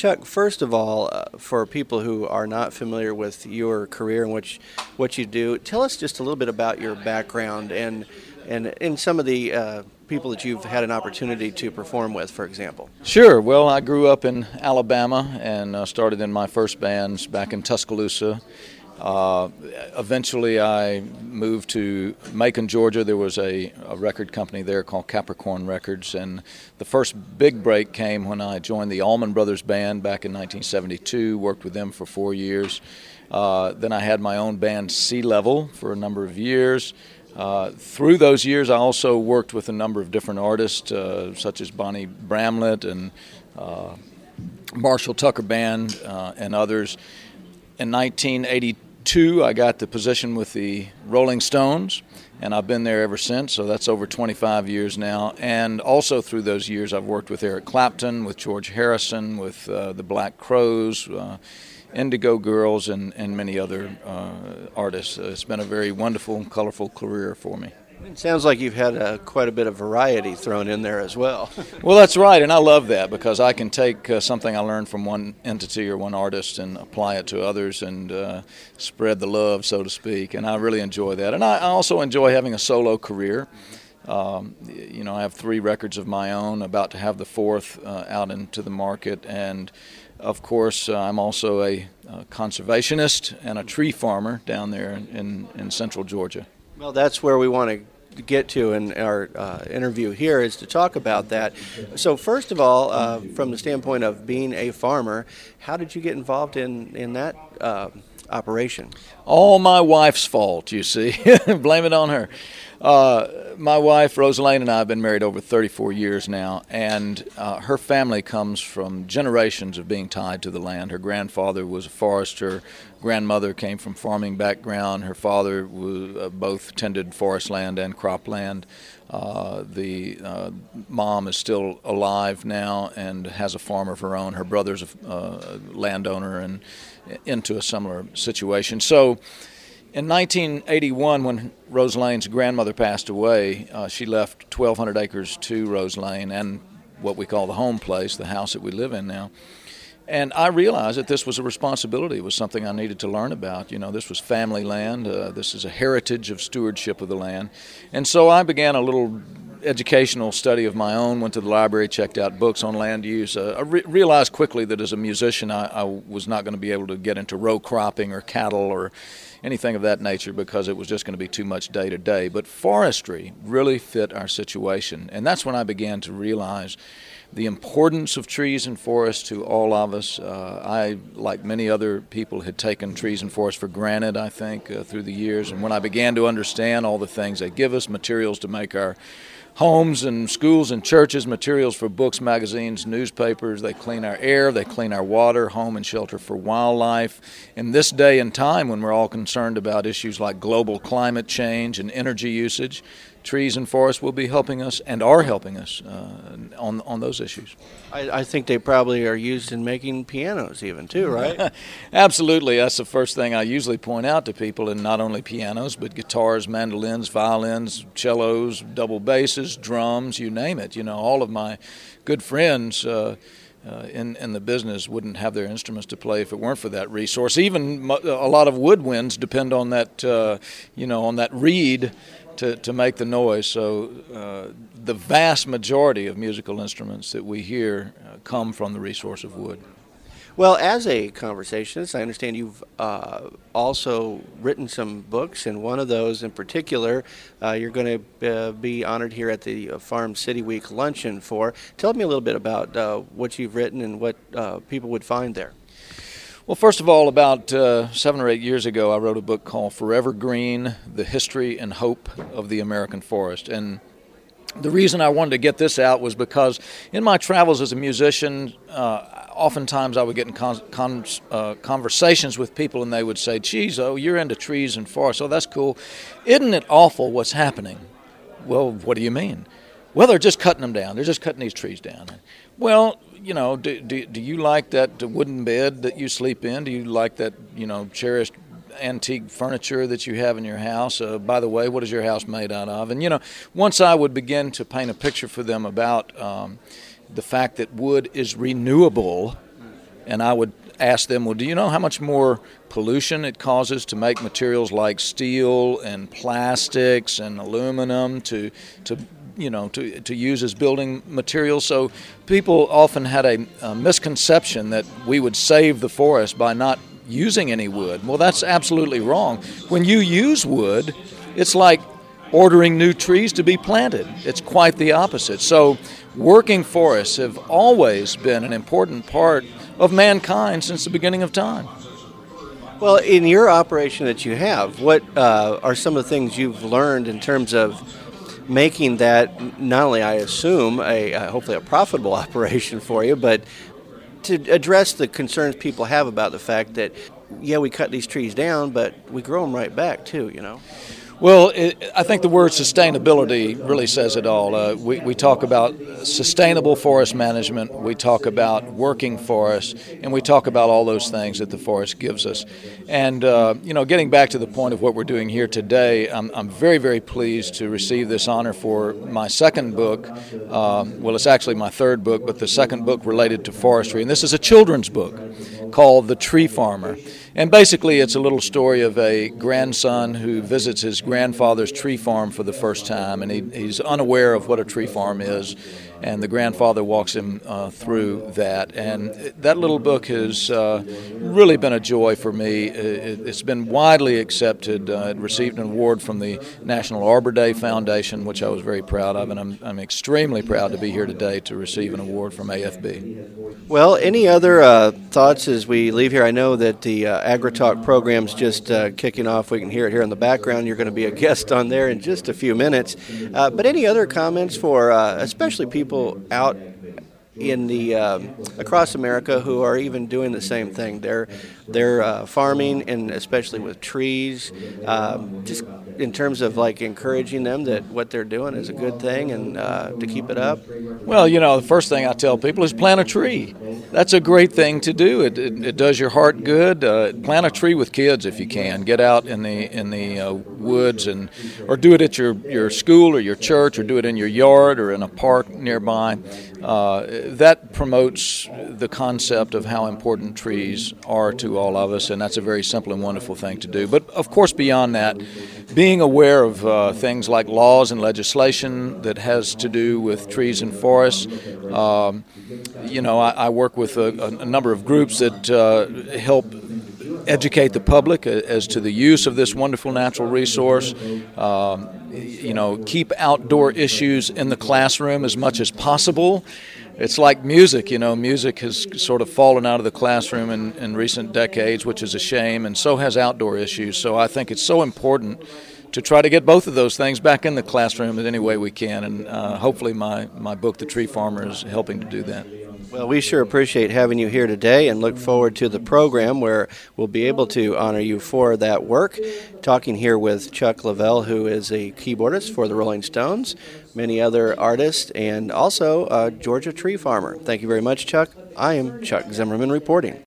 Chuck, first of all, for people who are not familiar with your career and what you do, tell us just a little bit about your background and some of the people that you've had an opportunity to perform with, for example. Sure. Well, I grew up in Alabama and started in my first bands back in Tuscaloosa. Eventually, I moved to Macon, Georgia. There was a record company there called Capricorn Records, and the first big break came when I joined the Allman Brothers Band back in 1972, worked with them for 4 years. Then I had my own band, Sea Level, for a number of years. Through those years, I also worked with a number of different artists, such as Bonnie Bramlett and Marshall Tucker Band and others. In 1982, I got the position with the Rolling Stones, and I've been there ever since, so that's over 25 years now. And also through those years, I've worked with Eric Clapton, with George Harrison, with the Black Crowes, Indigo Girls, and many other artists. It's been a very wonderful and colorful career for me. It sounds like you've had quite a bit of variety thrown in there as well. Well, that's right, and I love that because I can take something I learned from one entity or one artist and apply it to others and spread the love, so to speak, and I really enjoy that. And I also enjoy having a solo career. I have 3 records of my own, about to have the 4th out into the market, and of course, I'm also a conservationist and a tree farmer down there in central Georgia. Well, that's where we want to get to in our interview here, is to talk about that. So first of all, from the standpoint of being a farmer, how did you get involved in that operation? All my wife's fault, you see. Blame it on her. My wife, Rosalane, and I have been married over 34 years now, and her family comes from generations of being tied to the land. Her grandfather was a forester. Grandmother came from farming background. Her father both tended forest land and cropland. The mom is still alive now and has a farm of her own. Her brother's a landowner and into a similar situation. So in 1981, when Rosalane's grandmother passed away, she left 1,200 acres to Rosalane and what we call the home place, the house that we live in now. And I realized that this was a responsibility. It was something I needed to learn about. This was family land. This is a heritage of stewardship of the land. And so I began a little educational study of my own, went to the library, checked out books on land use. I realized quickly that as a musician, I was not going to be able to get into row cropping or cattle or anything of that nature because it was just going to be too much day to day. But forestry really fit our situation. And that's when I began to realize the importance of trees and forests to all of us. I, like many other people, had taken trees and forests for granted, I think, through the years. And when I began to understand all the things they give us, materials to make our homes and schools and churches, materials for books, magazines, newspapers, they clean our air, they clean our water, home and shelter for wildlife. In this day and time when we're all concerned about issues like global climate change and energy usage, trees and forests will be helping us and are helping us on those issues. I think they probably are used in making pianos even too, right? Absolutely. That's the first thing I usually point out to people, and not only pianos, but guitars, mandolins, violins, cellos, double basses, drums, you name it. All of my good friends in the business wouldn't have their instruments to play if it weren't for that resource. Even a lot of woodwinds depend on that, on that reed to make the noise. So the vast majority of musical instruments that we hear come from the resource of wood. Well, as a conversationist, I understand you've also written some books, and one of those in particular you're going to be honored here at the Farm City Week luncheon for. Tell me a little bit about what you've written and what people would find there. Well, first of all, about 7 or 8 years ago, I wrote a book called Forever Green, The History and Hope of the American Forest. And the reason I wanted to get this out was because in my travels as a musician, oftentimes I would get in conversations with people and they would say, geez, you're into trees and forests. Oh, that's cool. Isn't it awful what's happening? Well, what do you mean? Well, they're just cutting them down. They're just cutting these trees down. Well, do you like that wooden bed that you sleep in? Do you like that, cherished antique furniture that you have in your house? By the way, what is your house made out of? And, once I would begin to paint a picture for them about the fact that wood is renewable, and I would ask them, well, do you know how much more pollution it causes to make materials like steel and plastics and aluminum to use as building materials? So people often had a misconception that we would save the forest by not using any wood. Well, that's absolutely wrong. When you use wood, it's like ordering new trees to be planted. It's quite the opposite. So working forests have always been an important part of mankind since the beginning of time. Well, in your operation that you have, what are some of the things you've learned in terms of making that not only, I assume, hopefully a profitable operation for you, but to address the concerns people have about the fact that, yeah, we cut these trees down, but we grow them right back too, you know? Well, I think the word sustainability really says it all. We talk about sustainable forest management, we talk about working forests, and we talk about all those things that the forest gives us. And, getting back to the point of what we're doing here today, I'm very, very pleased to receive this honor for my second book. Well, it's actually my third book, but the second book related to forestry. And this is a children's book called The Tree Farmer. And basically, it's a little story of a grandson who visits his grandfather's tree farm for the first time, and he's unaware of what a tree farm is, and the grandfather walks him through that. And that little book has really been a joy for me. It's been widely accepted. It received an award from the National Arbor Day Foundation, which I was very proud of, and I'm extremely proud to be here today to receive an award from AFB. Well, any other thoughts as we leave here? I know that the AgriTalk program's just kicking off. We can hear it here in the background. You're going to be a guest on there in just a few minutes. But any other comments for especially people out in the across America who are even doing the same thing? They're farming, and especially with trees, just in terms of like encouraging them that what they're doing is a good thing and to keep it up. Well, the first thing I tell people is plant a tree. That's a great thing to do. It does your heart good. Plant a tree with kids if you can. Get out in the woods or do it at your school or your church, or do it in your yard or in a park nearby. That promotes the concept of how important trees are to all of us, and that's a very simple and wonderful thing to do. But of course, beyond that, being aware of things like laws and legislation that has to do with trees and forests. I work with a number of groups that help educate the public as to the use of this wonderful natural resource. Keep outdoor issues in the classroom as much as possible. It's like music, music has sort of fallen out of the classroom in recent decades, which is a shame, and so has outdoor issues. So I think it's so important to try to get both of those things back in the classroom in any way we can, and hopefully my book, The Tree Farmer, is helping to do that. Well, we sure appreciate having you here today and look forward to the program where we'll be able to honor you for that work. Talking here with Chuck Leavell, who is a keyboardist for the Rolling Stones, many other artists, and also a Georgia tree farmer. Thank you very much, Chuck. I am Chuck Zimmerman reporting.